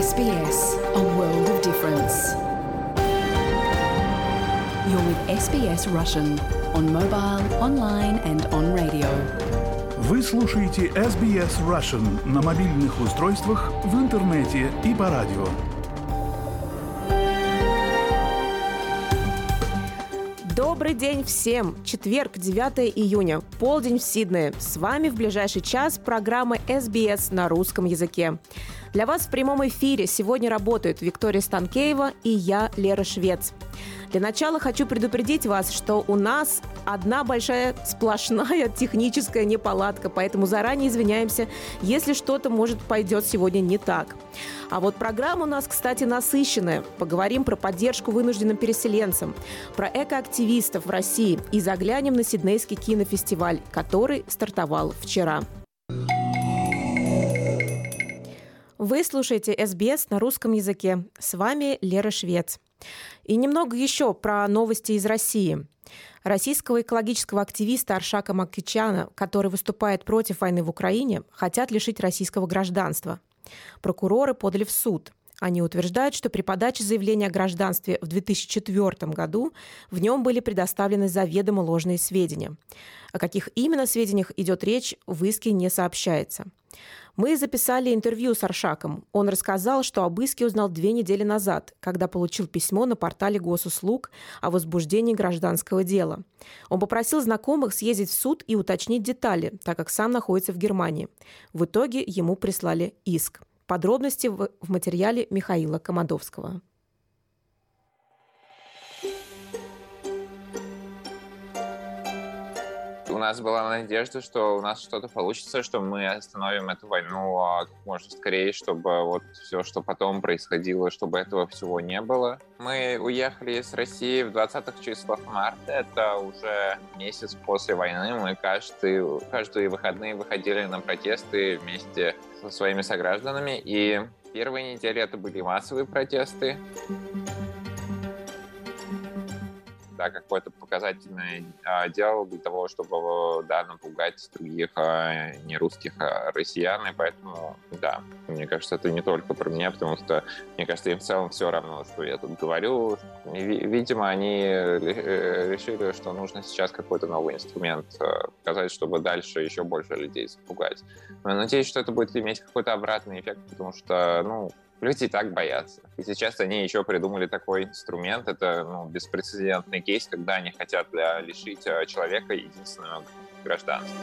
SBS, a world of difference. You're with SBS Russian on mobile, online and on radio. Вы слушаете SBS Russian на мобильных устройствах, в интернете и по радио. Добрый день всем! Четверг, 9 июня, полдень в Сиднее. С вами в ближайший час программа SBS на русском языке. Для вас в прямом эфире сегодня работают Виктория Станкеева и я, Лера Швец. Для начала хочу предупредить вас, что у нас одна большая сплошная техническая неполадка, поэтому заранее извиняемся, если что-то, пойдет сегодня не так. А вот программа у нас, кстати, насыщенная. Поговорим про поддержку вынужденным переселенцам, про экоактивистов в России и заглянем на Сиднейский кинофестиваль, который стартовал вчера. Вы слушаете SBS на русском языке. С вами Лера Швец. И немного еще про новости из России. Российского экологического активиста Аршака Макичяна, который выступает против войны в Украине, хотят лишить российского гражданства. Прокуроры подали в суд. Они утверждают, что при подаче заявления о гражданстве в 2004 году в нем были предоставлены заведомо ложные сведения. О каких именно сведениях идет речь, в иске не сообщается. Мы записали интервью с Аршаком. Он рассказал, что об иске узнал 2 недели назад, когда получил письмо на портале госуслуг о возбуждении гражданского дела. Он попросил знакомых съездить в суд и уточнить детали, так как сам находится в Германии. В итоге ему прислали иск. Подробности в материале Михаила Комодовского. У нас была надежда, что у нас что-то получится, что мы остановим эту войну как можно скорее, чтобы вот все, что потом происходило, чтобы этого всего не было. Мы уехали из России в 20-х числах марта, это уже месяц после войны. Мы каждые выходные выходили на протесты вместе со своими согражданами, и первые недели это были массовые протесты. Да, какое-то показательное дело для того, чтобы напугать других нерусских россиян. И поэтому, да, мне кажется, это не только про меня, потому что, мне кажется, им в целом все равно, что я тут говорю. Видимо, они решили, что нужно сейчас какой-то новый инструмент показать, чтобы дальше еще больше людей запугать. Но я надеюсь, что это будет иметь какой-то обратный эффект, потому что, люди и так боятся. И сейчас они еще придумали такой инструмент. Это беспрецедентный кейс, когда они хотят лишить человека единственного гражданства.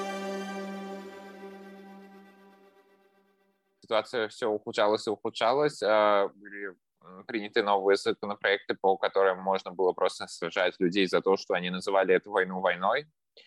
Ситуация все ухудшалась и ухудшалась. Были приняты новые законопроекты, по которым можно было просто сажать людей за то, что они называли эту войну войной.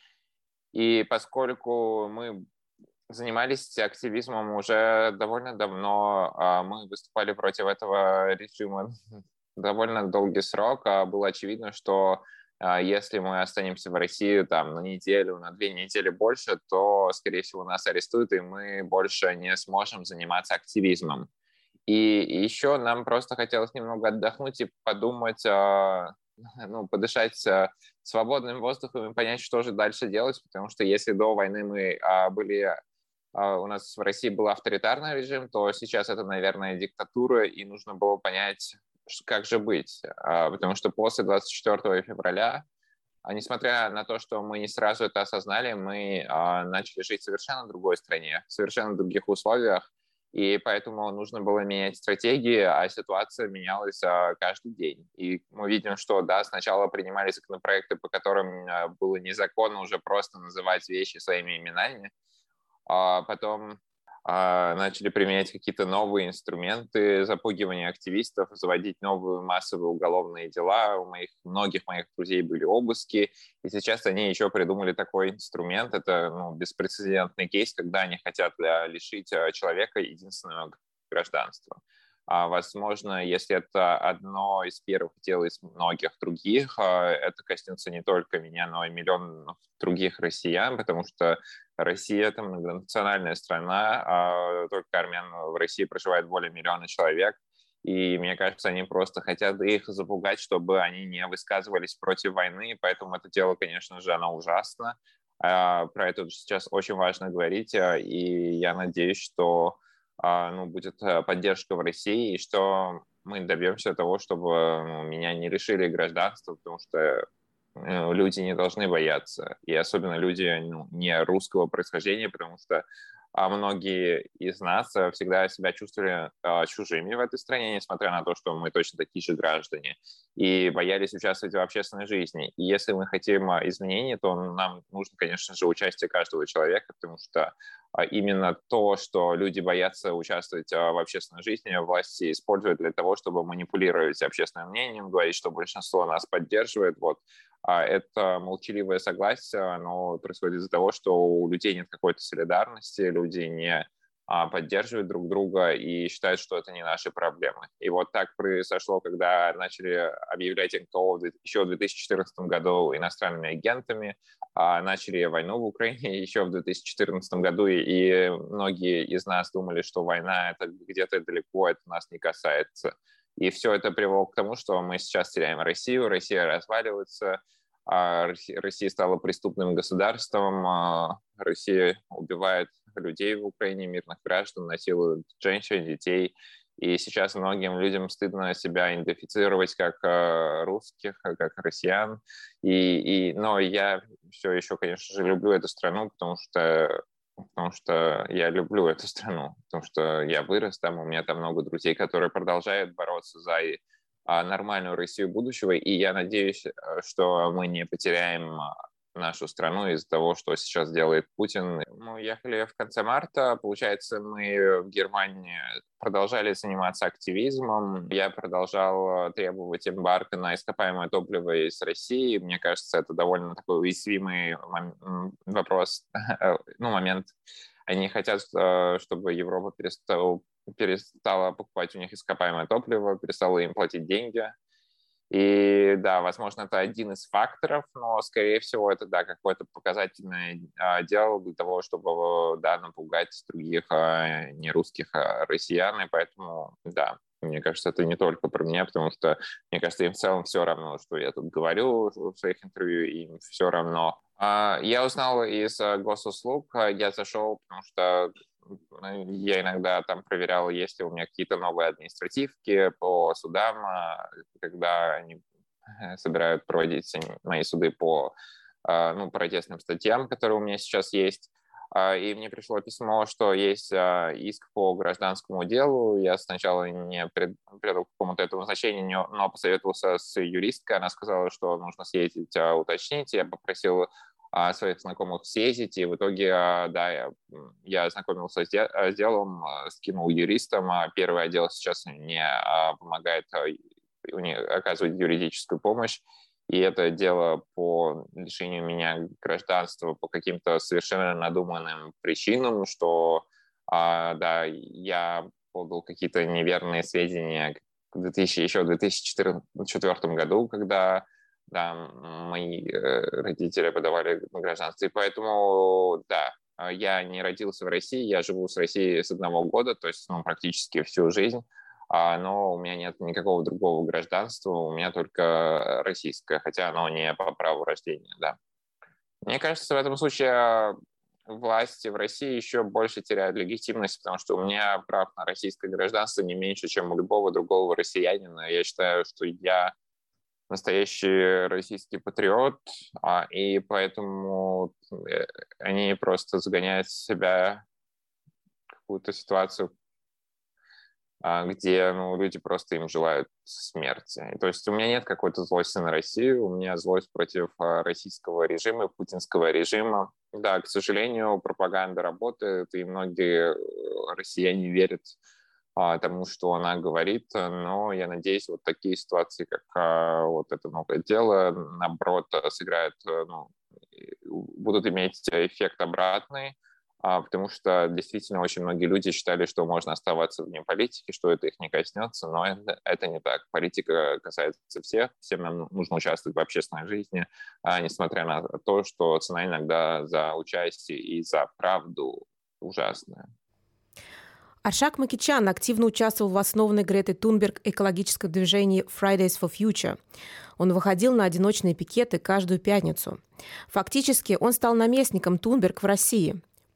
И поскольку мы занимались активизмом уже довольно давно. Мы выступали против этого режима довольно долгий срок. Было очевидно, что если мы останемся в России на неделю, на 2 недели больше, то, скорее всего, нас арестуют, и мы больше не сможем заниматься активизмом. И еще нам просто хотелось немного отдохнуть и подумать, подышать свободным воздухом и понять, что же дальше делать, потому что если до войны мы у нас в России был авторитарный режим, то сейчас это, наверное, диктатура, и нужно было понять, как же быть. Потому что после 24 февраля, несмотря на то, что мы не сразу это осознали, мы начали жить в совершенно другой стране, в совершенно других условиях, и поэтому нужно было менять стратегии, а ситуация менялась каждый день. И мы видим, что, сначала принимали законопроекты, по которым было незаконно уже просто называть вещи своими именами, потом начали применять какие-то новые инструменты запугивания активистов, заводить новые массовые уголовные дела. У многих моих друзей были обыски, и сейчас они еще придумали такой инструмент. Это беспрецедентный кейс, когда они хотят лишить человека единственного гражданства. Возможно, если это одно из первых дел из многих других, это коснется не только меня, но и миллионов других россиян, потому что Россия — это многонациональная страна, только армян в России проживает более 1 миллиона человек, и мне кажется, они просто хотят их запугать, чтобы они не высказывались против войны, поэтому это дело, конечно же, оно ужасно. Про это сейчас очень важно говорить, и я надеюсь, что будет поддержка в России, и что мы добьемся того, чтобы меня не лишили гражданства, потому что люди не должны бояться, и особенно люди не русского происхождения, потому что многие из нас всегда себя чувствовали чужими в этой стране, несмотря на то, что мы точно такие же граждане, и боялись участвовать в общественной жизни. И если мы хотим изменений, то нам нужно, конечно же, участие каждого человека, потому что именно то, что люди боятся участвовать в общественной жизни, власти используют для того, чтобы манипулировать общественным мнением, говорить, что большинство нас поддерживает. Это молчаливое согласие, оно происходит из-за того, что у людей нет какой-то солидарности, люди не поддерживают друг друга и считают, что это не наши проблемы. И вот так произошло, когда начали объявлять НКО еще в 2014 году иностранными агентами, начали войну в Украине еще в 2014 году, и многие из нас думали, что война — это где-то далеко, это нас не касается. И все это привело к тому, что мы сейчас теряем Россию, Россия разваливается, Россия стала преступным государством, Россия убивает людей в Украине, мирных граждан, насилует женщин, детей. И сейчас многим людям стыдно себя идентифицировать как русских, как россиян. Но я все еще, конечно же, люблю эту страну, потому что я люблю эту страну, потому что я вырос там, у меня там много друзей, которые продолжают бороться за нормальную Россию будущего, и я надеюсь, что мы не потеряем нашу страну из-за того, что сейчас делает Путин. Мы ехали в конце марта, получается, мы в Германии продолжали заниматься активизмом. Я продолжал требовать эмбарго на ископаемое топливо из России. Мне кажется, это довольно такой уязвимый вопрос, момент. Они хотят, чтобы Европа перестала покупать у них ископаемое топливо, перестала им платить деньги. И да, возможно, это один из факторов, но, скорее всего, это, да, какое-то показательное дело для того, чтобы, да, напугать других нерусских россиян. И поэтому, да, мне кажется, это не только про меня, потому что, мне кажется, им в целом все равно, что я тут говорю в своих интервью, им все равно. Я узнал из госуслуг, я зашел, потому что я иногда там проверял, есть ли у меня какие-то новые административки по судам, когда они собирают проводить мои суды по протестным статьям, которые у меня сейчас есть. И мне пришло письмо, что есть иск по гражданскому делу. Я сначала не придал какому-то этому значению, но посоветовался с юристкой. Она сказала, что нужно съездить, уточнить. Я попросил своих знакомых съездить, и в итоге, да, я ознакомился с делом, скинул юристам. Первый отдел сейчас мне помогает, оказывать юридическую помощь, и это дело по лишению меня гражданства по каким-то совершенно надуманным причинам, что, да, я подал какие-то неверные сведения еще в 2004 году, когда, да, мои родители подавали на гражданство. И поэтому, да, я не родился в России, я живу с Россией с 1 года, то есть практически всю жизнь, но у меня нет никакого другого гражданства, у меня только российское, хотя оно не по праву рождения, да. Мне кажется, в этом случае власти в России еще больше теряют легитимность, потому что у меня прав на российское гражданство не меньше, чем у любого другого россиянина. Я считаю, что я настоящий российский патриот, и поэтому они просто загоняют себя в какую-то ситуацию, где люди просто им желают смерти. То есть у меня нет какой-то злости на Россию, у меня злость против российского режима, путинского режима. Да, к сожалению, пропаганда работает, и многие россияне верят тому, что она говорит, но я надеюсь, вот такие ситуации, как вот это новое дело, наоборот, сыграют, будут иметь эффект обратный, потому что действительно очень многие люди считали, что можно оставаться вне политики, что это их не коснется, но это не так. Политика касается всех, всем нам нужно участвовать в общественной жизни, несмотря на то, что цена иногда за участие и за правду ужасная. Аршак Макичан активно участвовал в основанной Гретой Тунберг экологическом движении Fridays for Future. Он выходил на одиночные пикеты каждую пятницу. Фактически он стал наместником Тунберг в России.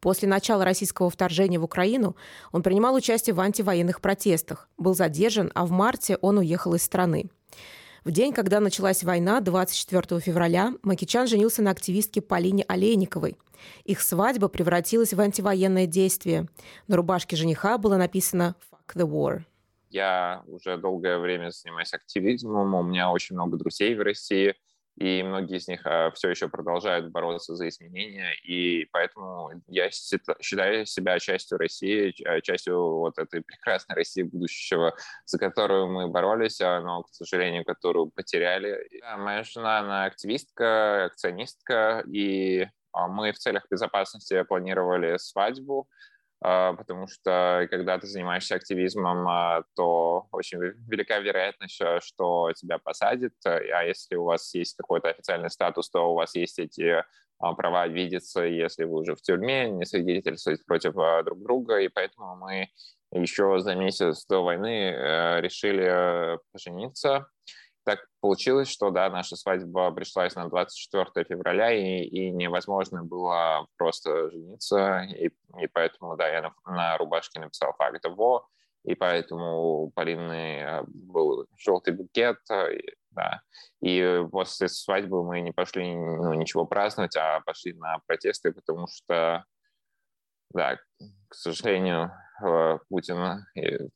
После начала российского вторжения в Украину он принимал участие в антивоенных протестах, был задержан, а в марте он уехал из страны. В день, когда началась война, 24 февраля, Макичан женился на активистке Полине Олейниковой. Их свадьба превратилась в антивоенное действие. На рубашке жениха было написано «Fuck the war». Я уже долгое время занимаюсь активизмом, у меня очень много друзей в России, и многие из них все еще продолжают бороться за изменения, и поэтому я считаю себя частью России, частью вот этой прекрасной России будущего, за которую мы боролись, но, к сожалению, которую потеряли. Моя жена, она активистка, акционистка, и мы в целях безопасности планировали свадьбу, потому что когда ты занимаешься активизмом, то очень велика вероятность, что тебя посадят, а если у вас есть какой-то официальный статус, то у вас есть эти права видеться, если вы уже в тюрьме, не свидетельствовать против друг друга, и поэтому мы еще за месяц до войны решили пожениться. Так получилось, что да, наша свадьба пришлась на 24 февраля, и невозможно было просто жениться, и поэтому, да, я на рубашке написал «Fuck the war», и поэтому у Полины был желтый букет, да. И после свадьбы мы не пошли ничего праздновать, а пошли на протесты, потому что, да, к сожалению, Путин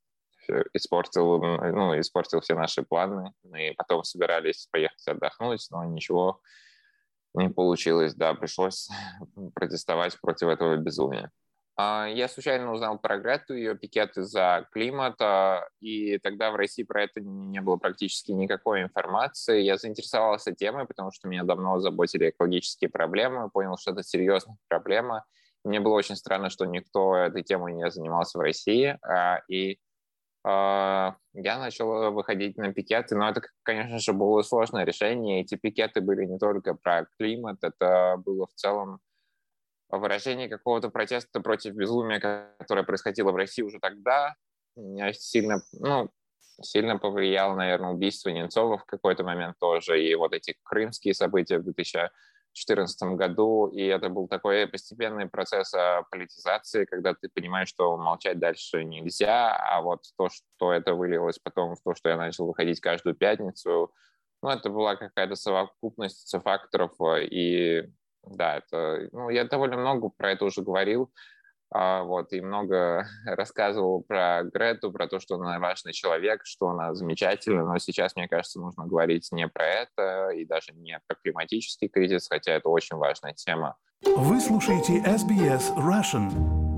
испортил все наши планы. Мы потом собирались поехать отдохнуть, но ничего не получилось. Да, пришлось протестовать против этого безумия. Я случайно узнал про Грету, ее пикеты за климат, и тогда в России про это не было практически никакой информации. Я заинтересовался темой, потому что меня давно заботили экологические проблемы, понял, что это серьезная проблема. Мне было очень странно, что никто этой темой не занимался в России, и я начал выходить на пикеты, но это, конечно же, было сложное решение. Эти пикеты были не только про климат, это было в целом выражение какого-то протеста против безумия, которое происходило в России уже тогда. Меня сильно повлияло, наверное, убийство Немцова в какой-то момент тоже, и вот эти крымские события в 2014 году, и это был такой постепенный процесс политизации, когда ты понимаешь, что молчать дальше нельзя, а вот то, что это вылилось потом в то, что я начал выходить каждую пятницу, это была какая-то совокупность факторов, и да, я довольно много про это уже говорил, и много рассказывал про Грету, про то, что она важный человек, что она замечательна, но сейчас, мне кажется, нужно говорить не про это и даже не про климатический кризис, хотя это очень важная тема. Вы слушаете SBS Russian.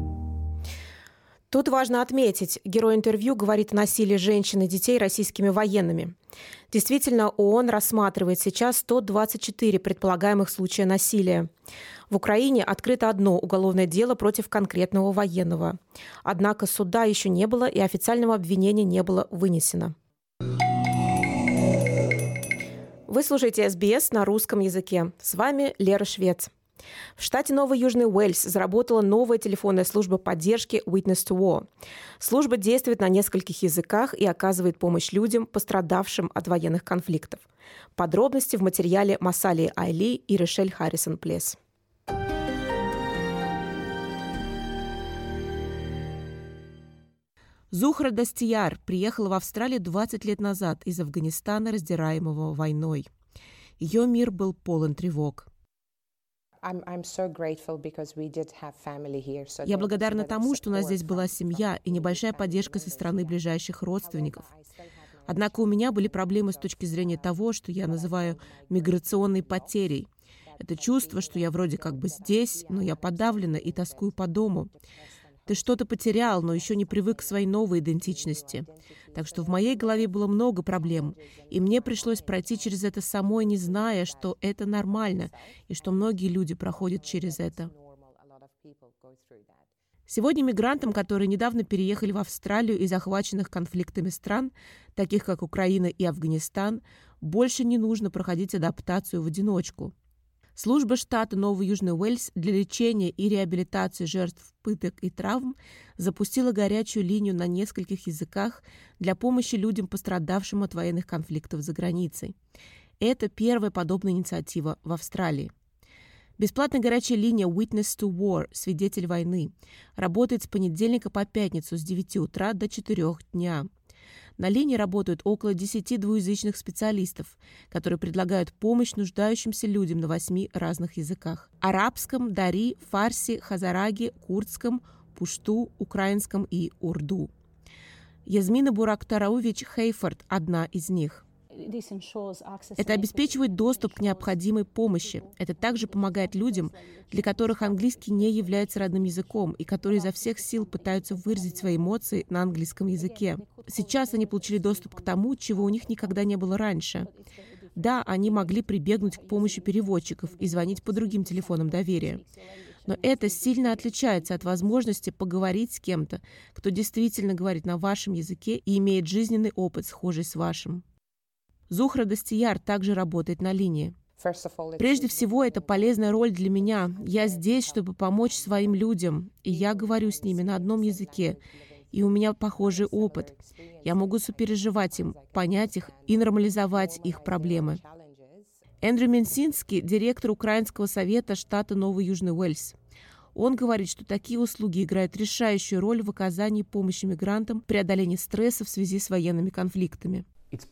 Тут важно отметить, герой интервью говорит о насилии женщин и детей российскими военными. Действительно, ООН рассматривает сейчас 124 предполагаемых случая насилия. В Украине открыто одно уголовное дело против конкретного военного. Однако суда еще не было и официального обвинения не было вынесено. Вы слушаете СБС на русском языке. С вами Лера Швец. В штате Новый Южный Уэльс заработала новая телефонная служба поддержки Witness to War. Служба действует на нескольких языках и оказывает помощь людям, пострадавшим от военных конфликтов. Подробности в материале Масалии Айли и Рошель Харрисон-Плес. Зухра Дастияр приехала в Австралию 20 лет назад из Афганистана, раздираемого войной. Ее мир был полон тревог. Я благодарна тому, что у нас здесь была семья и небольшая поддержка со стороны ближайших родственников. Однако у меня были проблемы с точки зрения того, что я называю миграционной потерей. Это чувство, что я вроде как бы здесь, но я подавлена и тоскую по дому. Ты что-то потерял, но еще не привык к своей новой идентичности. Так что в моей голове было много проблем, и мне пришлось пройти через это самой, не зная, что это нормально, и что многие люди проходят через это. Сегодня мигрантам, которые недавно переехали в Австралию из захваченных конфликтами стран, таких как Украина и Афганистан, больше не нужно проходить адаптацию в одиночку. Служба штата Новый Южный Уэльс для лечения и реабилитации жертв пыток и травм запустила горячую линию на нескольких языках для помощи людям, пострадавшим от военных конфликтов за границей. Это первая подобная инициатива в Австралии. Бесплатная горячая линия Witness to War, свидетель войны, работает с понедельника по пятницу с 9 утра до 4 дня. На линии работают около 10 двуязычных специалистов, которые предлагают помощь нуждающимся людям на 8 разных языках: арабском, дари, фарси, хазараги, курдском, пушту, украинском и урду. Язмина Бурактараувич Хейфорд – одна из них. Это обеспечивает доступ к необходимой помощи. Это также помогает людям, для которых английский не является родным языком и которые изо всех сил пытаются выразить свои эмоции на английском языке. Сейчас они получили доступ к тому, чего у них никогда не было раньше. Да, они могли прибегнуть к помощи переводчиков и звонить по другим телефонам доверия. Но это сильно отличается от возможности поговорить с кем-то, кто действительно говорит на вашем языке и имеет жизненный опыт, схожий с вашим. Зухра Дастияр также работает на линии. Прежде всего, это полезная роль для меня. Я здесь, чтобы помочь своим людям, и я говорю с ними на одном языке, и у меня похожий опыт. Я могу сопереживать им, понять их и нормализовать их проблемы. Эндрю Менсинский, директор Украинского совета штата Новый Южный Уэльс. Он говорит, что такие услуги играют решающую роль в оказании помощи мигрантам в преодолении стресса в связи с военными конфликтами.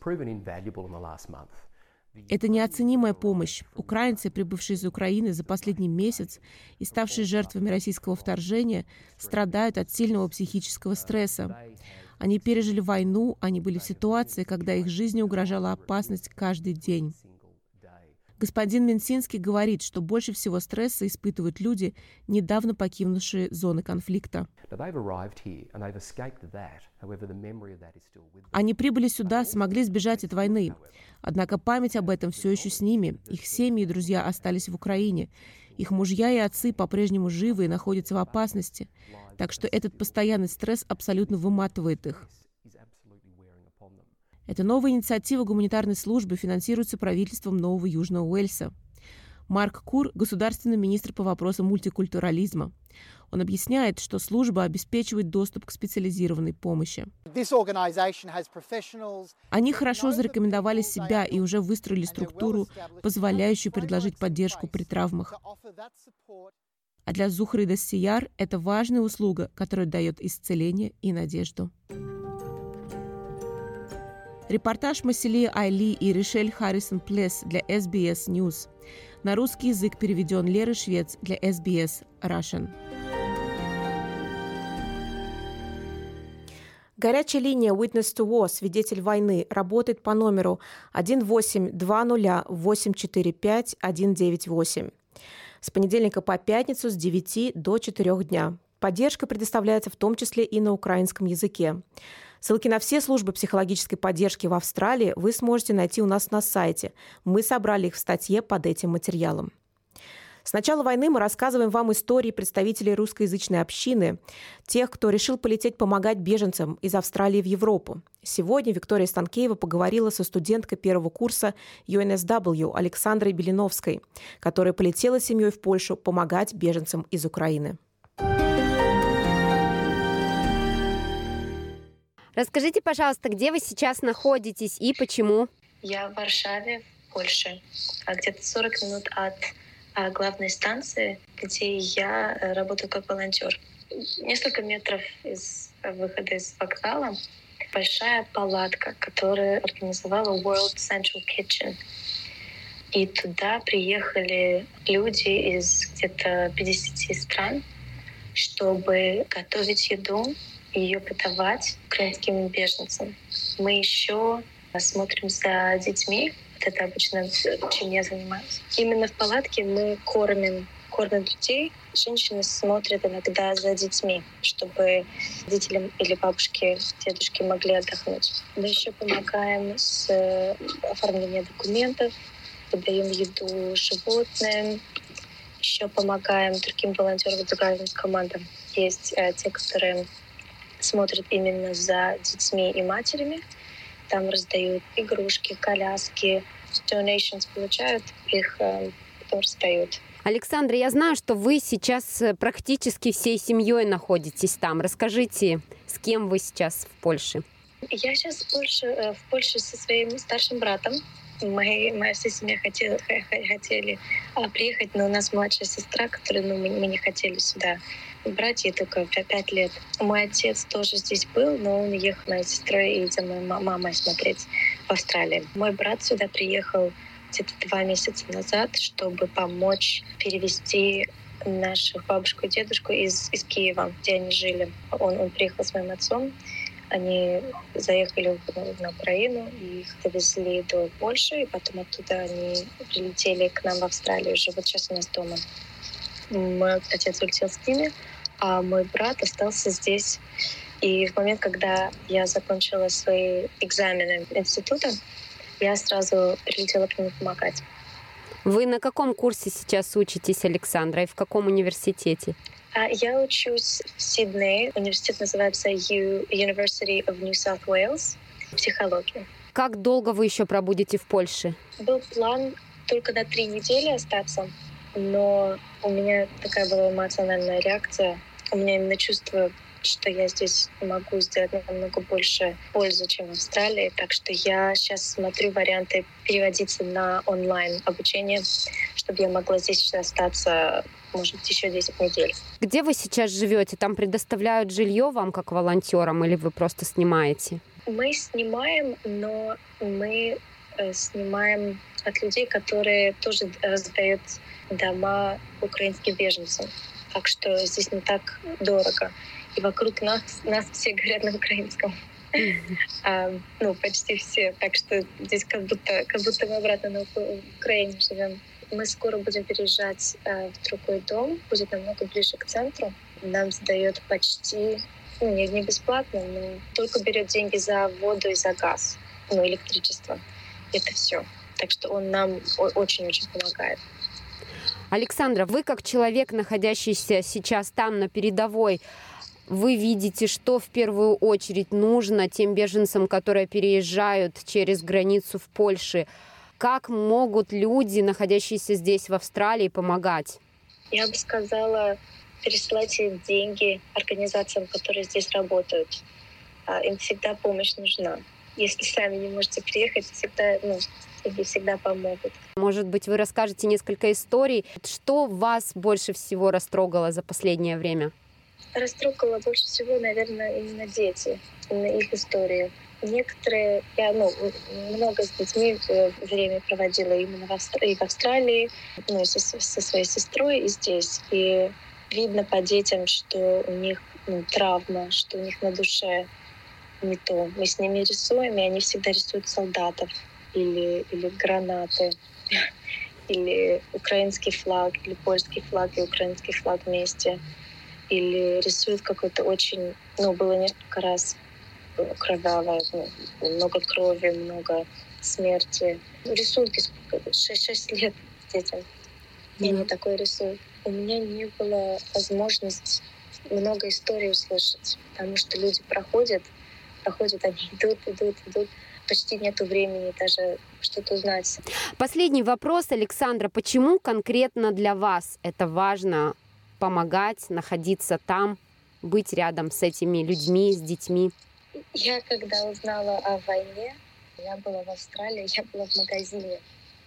Это неоценимая помощь. Украинцы, прибывшие из Украины за последний месяц и ставшие жертвами российского вторжения, страдают от сильного психического стресса. Они пережили войну, они были в ситуации, когда их жизни угрожала опасность каждый день. Господин Менсинский говорит, что больше всего стресса испытывают люди, недавно покинувшие зоны конфликта. Они прибыли сюда, смогли сбежать от войны. Однако память об этом все еще с ними. Их семьи и друзья остались в Украине. Их мужья и отцы по-прежнему живы и находятся в опасности. Так что этот постоянный стресс абсолютно выматывает их. Эта новая инициатива гуманитарной службы финансируется правительством Нового Южного Уэльса. Марк Кур – государственный министр по вопросам мультикультурализма. Он объясняет, что служба обеспечивает доступ к специализированной помощи. Они хорошо зарекомендовали себя и уже выстроили структуру, позволяющую предложить поддержку при травмах. А для Зухры Дастияр это важная услуга, которая дает исцеление и надежду. Репортаж Масилии Айли и Ришель Харрисон-Плес для SBS News. На русский язык переведен Лерой Швец для SBS Russian. Горячая линия Witness to War, свидетель войны, работает по номеру 1820-845-198. С понедельника по пятницу с 9 до 4 дня. Поддержка предоставляется в том числе и на украинском языке. Ссылки на все службы психологической поддержки в Австралии вы сможете найти у нас на сайте. Мы собрали их в статье под этим материалом. С начала войны мы рассказываем вам истории представителей русскоязычной общины, тех, кто решил полететь помогать беженцам из Австралии в Европу. Сегодня Виктория Станкеева поговорила со студенткой первого курса UNSW Александрой Белиновской, которая полетела с семьей в Польшу помогать беженцам из Украины. Расскажите, пожалуйста, где вы сейчас находитесь и почему? Я в Варшаве, в Польше, где-то 40 минут от главной станции, где я работаю как волонтер. Несколько метров из выхода из вокзала большая палатка, которую организовала World Central Kitchen. И туда приехали люди из где-то 50 стран, чтобы готовить еду и ее подавать украинским беженцам. Мы еще смотрим за детьми. Это обычно чем я занимаюсь. Именно в палатке мы кормим людей. Женщины смотрят иногда за детьми, чтобы родители или бабушки, дедушки могли отдохнуть. Мы еще помогаем с оформлением документов, подаем еду животным, еще помогаем другим волонтерам, другим командам. Есть те, которые смотрят именно за детьми и матерями. Там раздают игрушки, коляски, donations получают, их потом раздают. Александра, я знаю, что вы сейчас практически всей семьей находитесь там. Расскажите, с кем вы сейчас в Польше? Я сейчас в Польше со своим старшим братом. Моя вся семья хотели приехать, но у нас младшая сестра, которую мы не хотели сюда брать, ей только 5 лет. Мой отец тоже здесь был, но он уехал с моей сестрой и за моей мамой смотреть в Австралии. Мой брат сюда приехал где-то 2 месяца назад, чтобы помочь перевести наших бабушку и дедушку из Киева, где они жили. Он приехал с моим отцом. Они заехали на Украину, и их довезли до Польши, и потом оттуда они прилетели к нам в Австралию. Живут сейчас у нас дома. Мой отец улетел с ними, а мой брат остался здесь. И в момент, когда я закончила свои экзамены института, я сразу прилетела к нему помогать. Вы на каком курсе сейчас учитесь, Александра, и в каком университете? Я учусь в Сиднее. Университет называется University of New South Wales. Психология. Как долго вы еще пробудете в Польше? Был план только на 3 недели остаться, но у меня такая была эмоциональная реакция. У меня именно чувство, что я здесь могу сделать намного больше пользы, чем в Австралии. Так что я сейчас смотрю варианты переводиться на онлайн обучение, чтобы я могла здесь остаться, может быть, еще 10 недель. Где вы сейчас живете? Там предоставляют жилье вам как волонтерам или вы просто снимаете? Мы снимаем, но мы снимаем от людей, которые тоже раздают дома украинским беженцам. Так что здесь не так дорого. И вокруг нас все говорят на украинском. Почти все. Так что здесь как будто мы обратно на Украине живем. Мы скоро будем переезжать в другой дом. Будет намного ближе к центру. Нам сдает почти, не бесплатно, но только берет деньги за воду и за газ, электричество. Это все. Так что он нам очень-очень помогает. Александра, вы как человек, находящийся сейчас там на передовой, вы видите, что в первую очередь нужно тем беженцам, которые переезжают через границу в Польшу? Как могут люди, находящиеся здесь в Австралии, помогать? Я бы сказала, пересылайте деньги организациям, которые здесь работают. Им всегда помощь нужна. Если сами не можете приехать, тебе всегда помогут. Может быть, вы расскажете несколько историй. Что вас больше всего растрогало за последнее время? Растрогало больше всего, наверное, именно дети, именно их истории. Некоторые, я много с детьми время проводила именно в Австралии, со своей сестрой и здесь. И видно по детям, что у них травма, что у них на душе не то. Мы с ними рисуем, и они всегда рисуют солдатов или гранаты, или украинский флаг, или польский флаг и украинский флаг вместе. Или рисуют какой-то очень... было несколько раз кровавое, много крови, много смерти. Рисунки 6 лет детям. И они такое рисуют. У меня не было возможности много историй услышать, потому что люди проходят, они идут. Почти нету времени даже что-то узнать. Последний вопрос, Александра. Почему конкретно для вас это важно помогать, находиться там, быть рядом с этими людьми, с детьми? Я, когда узнала о войне, я была в Австралии, я была в магазине.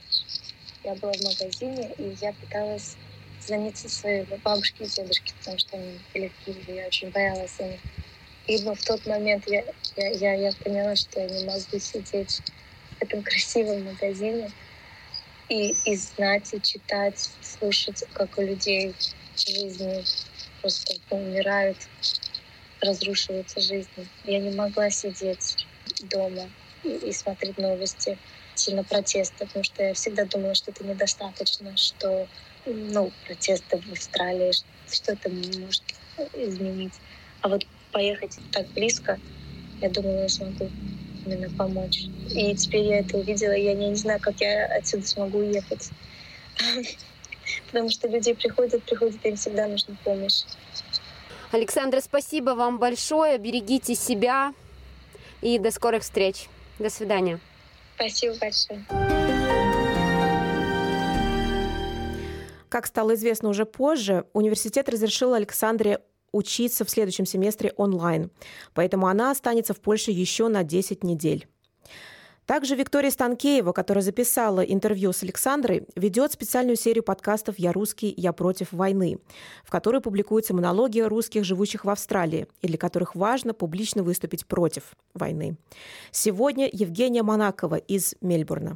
И я пыталась звонить своей бабушке и дедушке, потому что они были в Киеве, я очень боялась их. И в тот момент я поняла, что я не могу сидеть в этом красивом магазине и знать, и читать, слушать, как у людей жизни просто умирают, разрушиваются жизни. Я не могла сидеть дома и смотреть новости, сильно протесты, потому что я всегда думала, что это недостаточно, что протесты в Австралии, что это может изменить. А вот поехать так близко, я думала, я смогу именно помочь. И теперь я это увидела, и я не знаю, как я отсюда смогу уехать. Потому что люди приходят, им всегда нужна помощь. Александра, спасибо вам большое. Берегите себя. И до скорых встреч. До свидания. Спасибо большое. Как стало известно уже позже, университет разрешил Александре учиться в следующем семестре онлайн, поэтому она останется в Польше еще на 10 недель. Также Виктория Станкеева, которая записала интервью с Александрой, ведет специальную серию подкастов «Я русский, я против войны», в которой публикуются монологи русских, живущих в Австралии, и для которых важно публично выступить против войны. Сегодня Евгения Монакова из Мельбурна.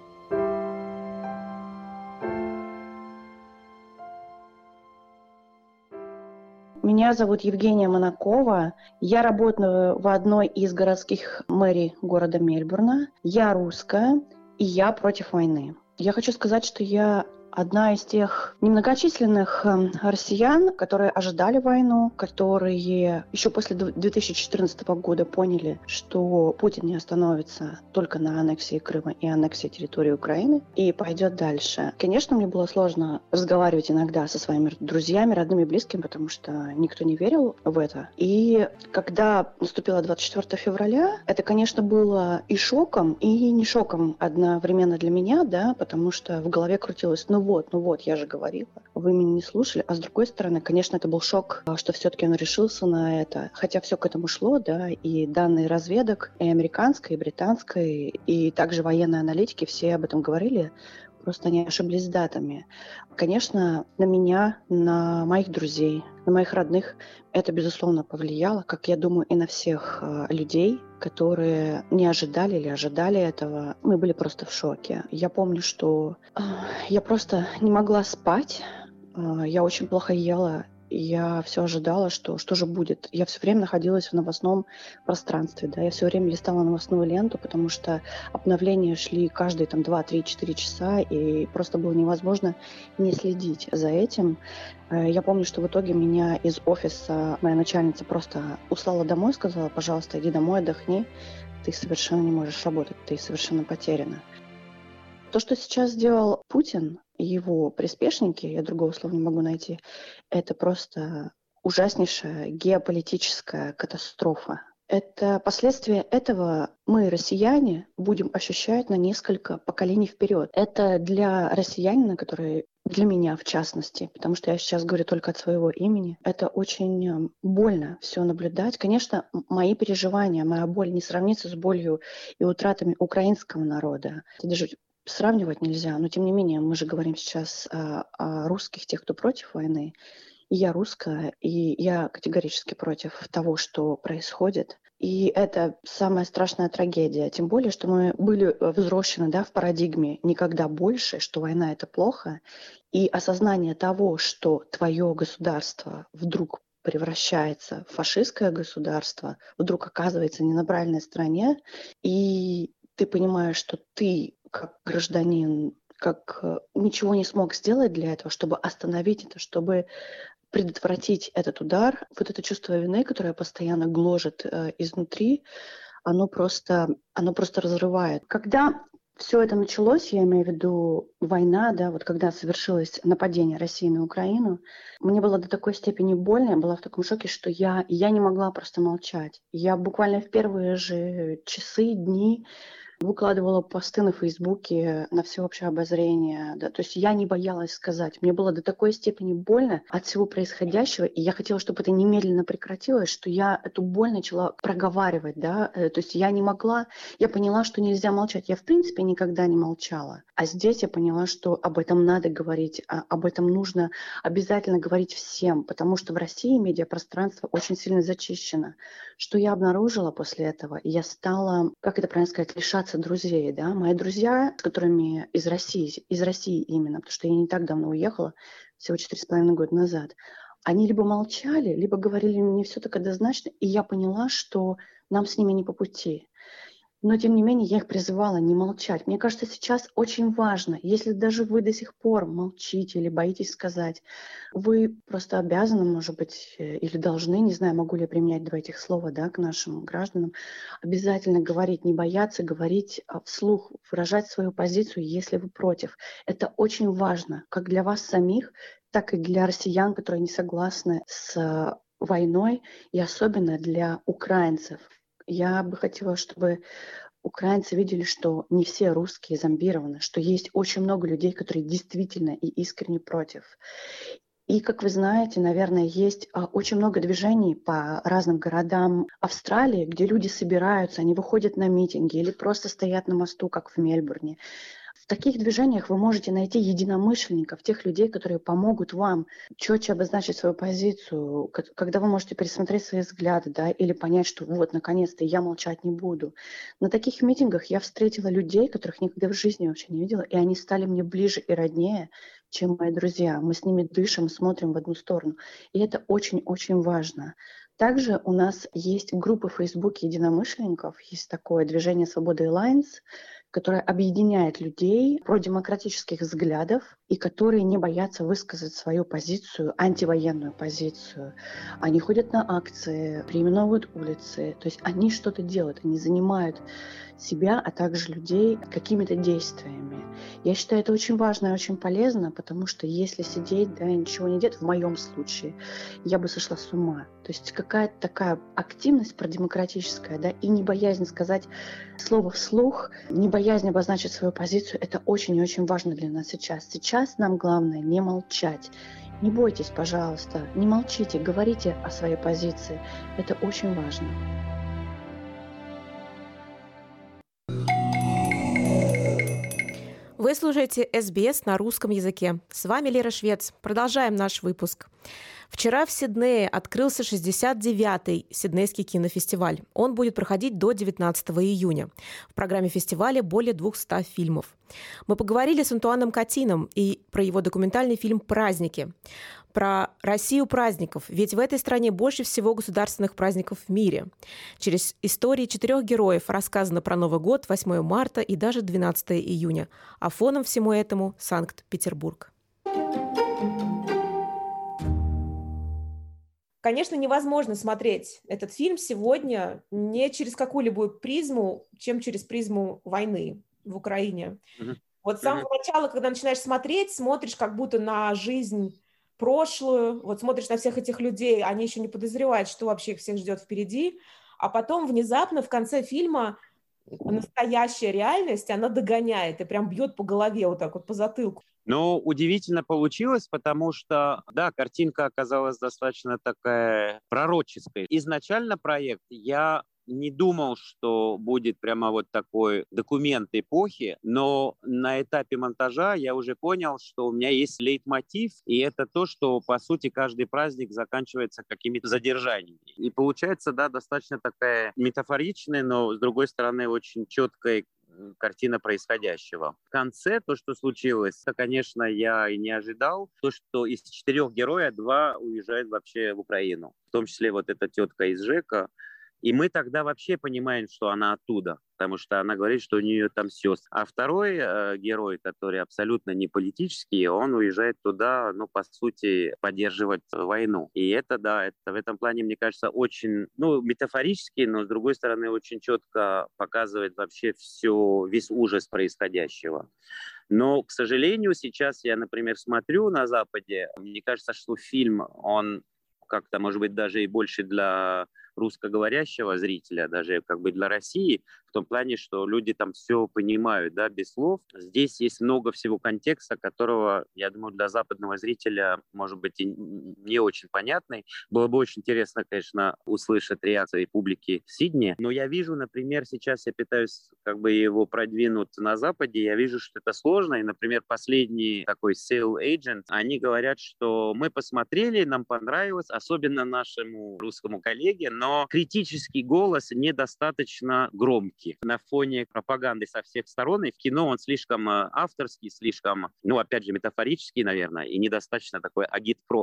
Меня зовут Евгения Монакова. Я работаю в одной из городских мэрий города Мельбурна. Я русская, и я против войны. Я хочу сказать, что я одна из тех немногочисленных россиян, которые ожидали войну, которые еще после 2014 года поняли, что Путин не остановится только на аннексии Крыма и аннексии территории Украины и пойдет дальше. Конечно, мне было сложно разговаривать иногда со своими друзьями, родными, близкими, потому что никто не верил в это. И когда наступило 24 февраля, это, конечно, было и шоком, и не шоком одновременно для меня, да, потому что в голове крутилось: ну вот, я же говорила, вы меня не слушали. А с другой стороны, конечно, это был шок, что все-таки он решился на это. Хотя все к этому шло, да, и данные разведок, и американской, и британской, и также военные аналитики, все об этом говорили, просто они ошиблись с датами. Конечно, на меня, на моих друзей, на моих родных это, безусловно, повлияло, как я думаю, и на всех людей, которые не ожидали или ожидали этого. Мы были просто в шоке. Я помню, что я просто не могла спать, я очень плохо ела. Я все ожидала, что же будет. Я все время находилась в новостном пространстве, да, я все время листала новостную ленту, потому что обновления шли каждые 2, 3, 4 часа, и просто было невозможно не следить за этим. Я помню, что в итоге меня из офиса моя начальница просто услала домой, сказала: пожалуйста, иди домой, отдохни, ты совершенно не можешь работать, ты совершенно потеряна. То, что сейчас сделал Путин и его приспешники, я другого слова не могу найти, это просто ужаснейшая геополитическая катастрофа. Это последствия этого мы, россияне, будем ощущать на несколько поколений вперед. Это для россиянина, который для меня в частности, потому что я сейчас говорю только от своего имени, это очень больно все наблюдать. Конечно, мои переживания, моя боль не сравнится с болью и утратами украинского народа. Это даже сравнивать нельзя, но тем не менее мы же говорим сейчас о русских, тех, кто против войны. И я русская, и я категорически против того, что происходит. И это самая страшная трагедия. Тем более, что мы были взрослены, да, в парадигме «никогда больше», что война — это плохо. И осознание того, что твое государство вдруг превращается в фашистское государство, вдруг оказывается не на правильной стороне, и ты понимаешь, что ты, как гражданин, как ничего не смог сделать для этого, чтобы остановить это, чтобы предотвратить этот удар. Вот это чувство вины, которое постоянно гложет изнутри, оно просто разрывает. Когда все это началось, я имею в виду война, да, вот когда совершилось нападение России на Украину, мне было до такой степени больно, я была в таком шоке, что я не могла просто молчать. Я буквально в первые же часы, дни выкладывала посты на Фейсбуке на всеобщее обозрение. Да. То есть я не боялась сказать. Мне было до такой степени больно от всего происходящего, и я хотела, чтобы это немедленно прекратилось, что я эту боль начала проговаривать. Да. То есть я не могла, я поняла, что нельзя молчать. Я, в принципе, никогда не молчала. А здесь я поняла, что об этом надо говорить, об этом нужно обязательно говорить всем, потому что в России медиапространство очень сильно зачищено. Что я обнаружила после этого? Я стала, как это правильно сказать, лишаться друзей, да, мои друзья, с которыми из России именно, потому что я не так давно уехала, всего 4,5 года назад, они либо молчали, либо говорили не все так однозначно, и я поняла, что нам с ними не по пути. Но, тем не менее, я их призывала не молчать. Мне кажется, сейчас очень важно, если даже вы до сих пор молчите или боитесь сказать, вы просто обязаны, может быть, или должны, не знаю, могу ли я применять два этих слова, да, к нашим гражданам, обязательно говорить, не бояться говорить вслух, выражать свою позицию, если вы против. Это очень важно, как для вас самих, так и для россиян, которые не согласны с войной, и особенно для украинцев. Я бы хотела, чтобы украинцы видели, что не все русские зомбированы, что есть очень много людей, которые действительно и искренне против. И, как вы знаете, наверное, есть очень много движений по разным городам Австралии, где люди собираются, они выходят на митинги или просто стоят на мосту, как в Мельбурне. В таких движениях вы можете найти единомышленников, тех людей, которые помогут вам четче обозначить свою позицию, когда вы можете пересмотреть свои взгляды, да, или понять, что вот, наконец-то, я молчать не буду. На таких митингах я встретила людей, которых никогда в жизни вообще не видела, и они стали мне ближе и роднее, чем мои друзья. Мы с ними дышим, смотрим в одну сторону. И это очень-очень важно. Также у нас есть группы в Фейсбуке единомышленников, есть такое движение «Свобода Alliance», которое объединяет людей продемократических взглядов и которые не боятся высказать свою позицию, антивоенную позицию. Они ходят на акции, переименовывают улицы, то есть они что-то делают, они занимают себя, а также людей какими-то действиями. Я считаю, это очень важно и очень полезно, потому что если сидеть, да, и ничего не делать, в моем случае, я бы сошла с ума. То есть какая-то такая активность продемократическая, да, и не боязнь сказать слово вслух, не боязнь обозначить свою позицию, это очень и очень важно для нас сейчас. Сейчас нам главное не молчать. Не бойтесь, пожалуйста, не молчите, говорите о своей позиции. Это очень важно. Вы слушаете СБС на русском языке. С вами Лера Швец. Продолжаем наш выпуск. Вчера в Сиднее открылся 69-й Сиднейский кинофестиваль. Он будет проходить до 19 июня. В программе фестиваля более 200 фильмов. Мы поговорили с Антуаном Катином и про его документальный фильм «Праздники». Про Россию праздников, ведь в этой стране больше всего государственных праздников в мире. Через истории 4 героев рассказано про Новый год, 8 марта и даже 12 июня. А фоном всему этому Санкт-Петербург. Конечно, невозможно смотреть этот фильм сегодня не через какую-либо призму, чем через призму войны в Украине. Вот с самого начала, когда начинаешь смотреть, смотришь как будто на жизнь прошлую, вот смотришь на всех этих людей, они еще не подозревают, что вообще их всех ждет впереди, а потом внезапно в конце фильма настоящая реальность, она догоняет и прям бьет по голове вот так вот, по затылку. Ну, удивительно получилось, потому что, да, картинка оказалась достаточно такая пророческой. Изначально проект я не думал, что будет прямо вот такой документ эпохи, но на этапе монтажа я уже понял, что у меня есть лейтмотив, и это то, что, по сути, каждый праздник заканчивается какими-то задержаниями. И получается, да, достаточно такая метафоричная, но, с другой стороны, очень четкая картина происходящего. В конце то, что случилось, это, конечно, я и не ожидал. То, что из 4 героев 2 уезжают вообще в Украину. В том числе вот эта тетка из ЖЭКа. И мы тогда вообще понимаем, что она оттуда, потому что она говорит, что у нее там сестры. А второй герой, который абсолютно не политический, он уезжает туда, ну, по сути, поддерживать войну. И это, да, это в этом плане, мне кажется, очень, ну, метафорически, но, с другой стороны, очень четко показывает вообще весь ужас происходящего. Но, к сожалению, сейчас я, например, смотрю на Западе, мне кажется, что фильм, он как-то, может быть, даже и больше для русскоговорящего зрителя, даже как бы для России, в том плане, что люди там все понимают, да, без слов. Здесь есть много всего контекста, которого, я думаю, для западного зрителя, может быть, и не очень понятный. Было бы очень интересно, конечно, услышать реакции публики в Сиднее. Но я вижу, например, сейчас я пытаюсь как бы его продвинуть на Западе, я вижу, что это сложно. И, например, последний такой sales agent, они говорят, что мы посмотрели, нам понравилось, особенно нашему русскому коллеге, но критический голос недостаточно громкий. На фоне пропаганды со всех сторон, и в кино он слишком авторский, слишком, ну, опять же, метафорический, наверное, и недостаточно такой агитпроп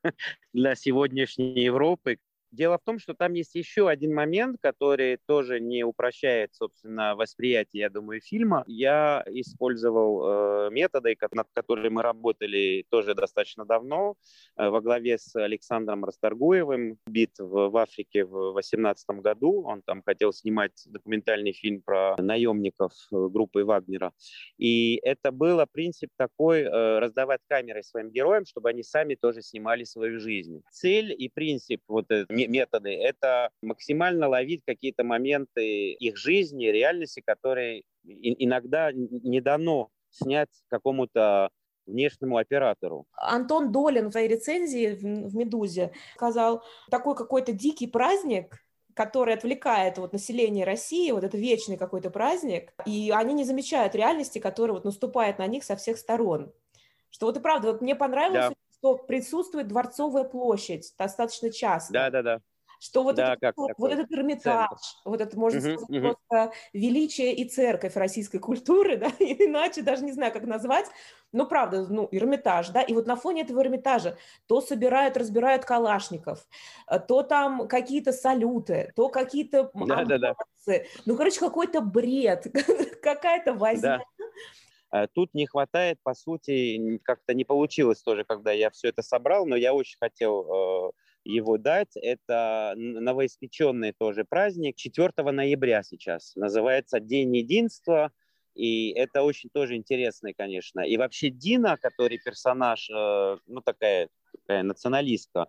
для сегодняшней Европы. Дело в том, что там есть еще один момент, который тоже не упрощает, собственно, восприятие, я думаю, фильма. Я использовал методы, над которыми мы работали тоже достаточно давно, во главе с Александром Расторгуевым. Убит в Африке в 2018 году. Он там хотел снимать документальный фильм про наемников группы Вагнера. И это был принцип такой, раздавать камеры своим героям, чтобы они сами тоже снимали свою жизнь. Цель и принцип вот методы — это максимально ловить какие-то моменты их жизни, реальности, которые иногда не дано снять какому-то внешнему оператору. Антон Долин в своей рецензии в «Медузе» сказал, такой какой-то дикий праздник, который отвлекает вот население России, вот это вечный какой-то праздник, и они не замечают реальности, которая вот наступает на них со всех сторон. Что вот и правда, вот мне понравилось, Да. что присутствует Дворцовая площадь достаточно часто. Да. Что вот, Да, вот этот Эрмитаж, центр. вот это, можно сказать, просто величие и церковь российской культуры, да, иначе даже не знаю, как назвать, но правда, ну, Эрмитаж, да, и вот на фоне этого Эрмитажа то собирают, разбирают калашников, то там какие-то салюты, то какие-то амбулансы, ну, короче, какой-то бред, какая-то возня. Да. Тут не хватает, по сути, как-то не получилось тоже, когда я все это собрал, но я очень хотел его дать. Это новоиспеченный тоже праздник 4 ноября сейчас. Называется День единства. И это очень тоже интересно, конечно. И вообще Дина, который персонаж, ну такая националистка,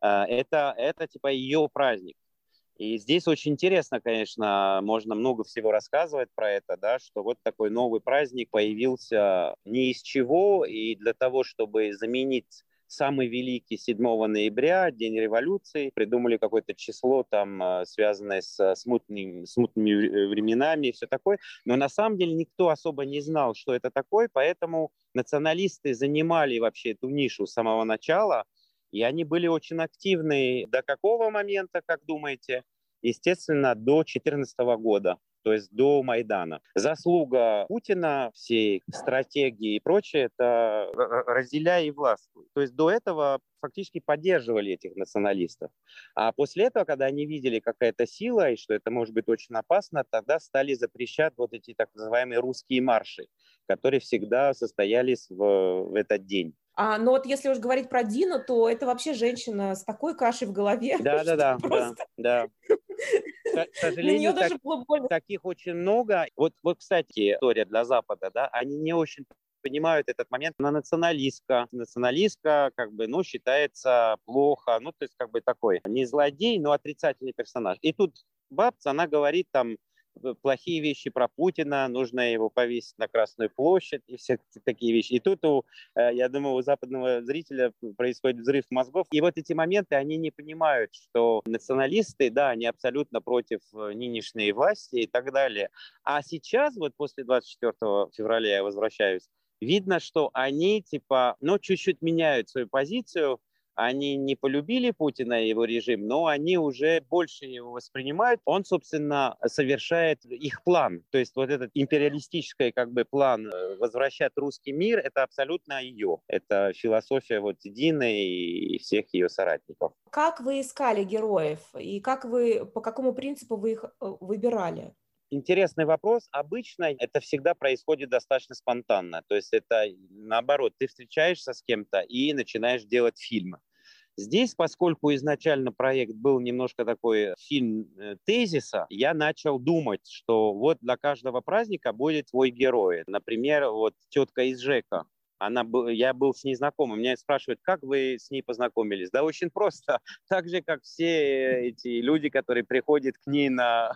это типа ее праздник. И здесь очень интересно, конечно, можно много всего рассказывать про это, да, что вот такой новый праздник появился ни из чего, и для того, чтобы заменить самый великий 7 ноября, День революции, придумали какое-то число, там, связанное с смутными временами и все такое. Но на самом деле никто особо не знал, что это такое, поэтому националисты занимали вообще эту нишу с самого начала, и они были очень активны до какого момента, как думаете? Естественно, до 2014 года. То есть до Майдана. Заслуга Путина, всей стратегии и прочее, это разделяй и властвуй. То есть до этого фактически поддерживали этих националистов. А после этого, когда они видели какая-то сила и что это может быть очень опасно, тогда стали запрещать вот эти так называемые русские марши, которые всегда состоялись в этот день. Но вот если уж говорить про Дину, то это вообще женщина с такой кашей в голове. Да. К сожалению, таких очень много. Вот, кстати, история для Запада, да, они не очень понимают этот момент. Она националистка. Националистка, как бы, ну, считается плохо. Ну, то есть, как бы такой, не злодей, но отрицательный персонаж. И тут бабца, она говорит там плохие вещи про Путина, нужно его повесить на Красную площадь и все такие вещи. И тут, я думаю, у западного зрителя происходит взрыв мозгов. И вот эти моменты, они не понимают, что националисты, да, они абсолютно против нынешней власти и так далее. А сейчас, вот после 24 февраля я возвращаюсь, видно, что они, типа, ну, чуть-чуть меняют свою позицию. Они не полюбили Путина и его режим, но они уже больше его воспринимают. Он, собственно, совершает их план. То есть вот этот империалистический как бы план возвращать русский мир, это абсолютно ее. Это философия вот Дины и всех ее соратников. Как вы искали героев и по какому принципу вы их выбирали? Интересный вопрос. Обычно это всегда происходит достаточно спонтанно. То есть это наоборот, ты встречаешься с кем-то и начинаешь делать фильмы. Здесь, поскольку изначально проект был немножко такой фильм тезиса, я начал думать, что вот для каждого праздника будет свой герой. Например, вот тетка из ЖЭКа. Я был с ней знаком. Меня спрашивают, как вы с ней познакомились? Да очень просто. Так же, как все эти люди, которые приходят к ней на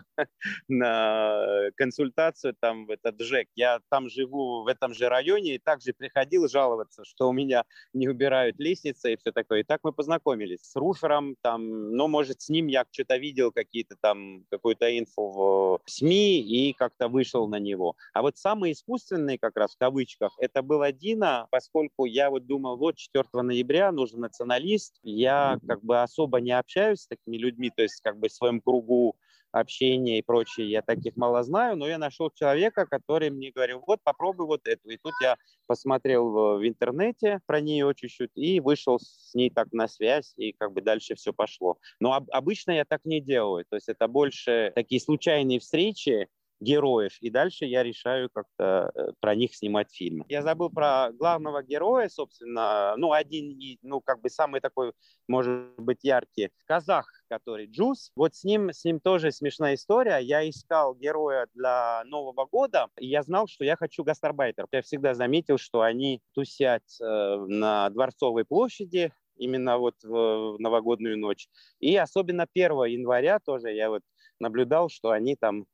консультацию там, в этот ЖЭК. Я там живу в этом же районе и также приходил жаловаться, что у меня не убирают лестницы и все такое. И так мы познакомились с руфером. Там, ну, может, с ним я что-то видел, какую-то инфу в СМИ и как-то вышел на него. А вот самый искусственный, как раз в кавычках, это была Дина, поскольку я вот думал, вот 4 ноября нужен националист, я как бы особо не общаюсь с такими людьми, то есть как бы в своем кругу общения и прочее, я таких мало знаю, но я нашел человека, который мне говорил, вот попробуй вот эту. И тут я посмотрел в интернете про нее чуть-чуть и вышел с ней так на связь, и как бы дальше все пошло. Но обычно я так не делаю, то есть это больше такие случайные встречи героев, и дальше я решаю как-то про них снимать фильм. Я забыл про главного героя, собственно, как бы самый такой, может быть, яркий, казах, который Джуз. Вот с ним тоже смешная история. Я искал героя для Нового года, и я знал, что я хочу гастарбайтеров. Я всегда заметил, что они тусят на Дворцовой площади, именно вот в новогоднюю ночь. И особенно 1 января тоже я вот наблюдал, что они там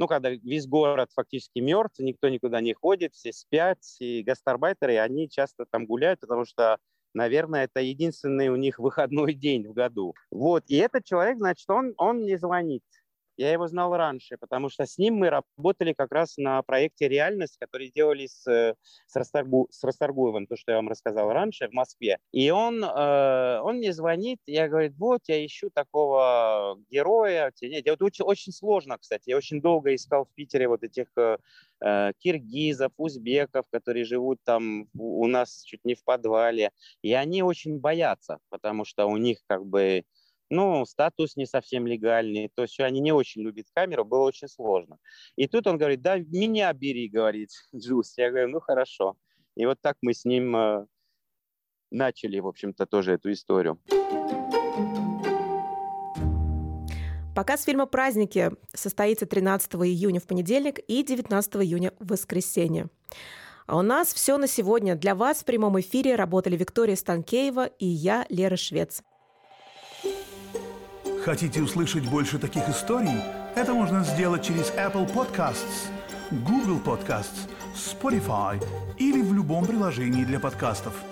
когда весь город фактически мертв, никто никуда не ходит, все спят, и гастарбайтеры, они часто там гуляют, потому что, наверное, это единственный у них выходной день в году. Вот, и этот человек, значит, он мне звонит. Я его знал раньше, потому что с ним мы работали как раз на проекте «Реальность», который делали с Расторгуевым, то, что я вам рассказал раньше, в Москве. И он мне звонит, я говорю, вот, я ищу такого героя. Это очень сложно, кстати. Я очень долго искал в Питере вот этих киргизов, узбеков, которые живут там у нас чуть не в подвале. И они очень боятся, потому что у них как бы... статус не совсем легальный, то есть они не очень любят камеру, было очень сложно. И тут он говорит, да, меня бери, говорит Джуз. Я говорю, хорошо. И вот так мы с ним начали, в общем-то, тоже эту историю. Показ фильма «Праздники» состоится 13 июня в понедельник и 19 июня в воскресенье. А у нас все на сегодня. Для вас в прямом эфире работали Виктория Станкеева и я, Лера Швец. Хотите услышать больше таких историй? Это можно сделать через Apple Podcasts, Google Podcasts, Spotify или в любом приложении для подкастов.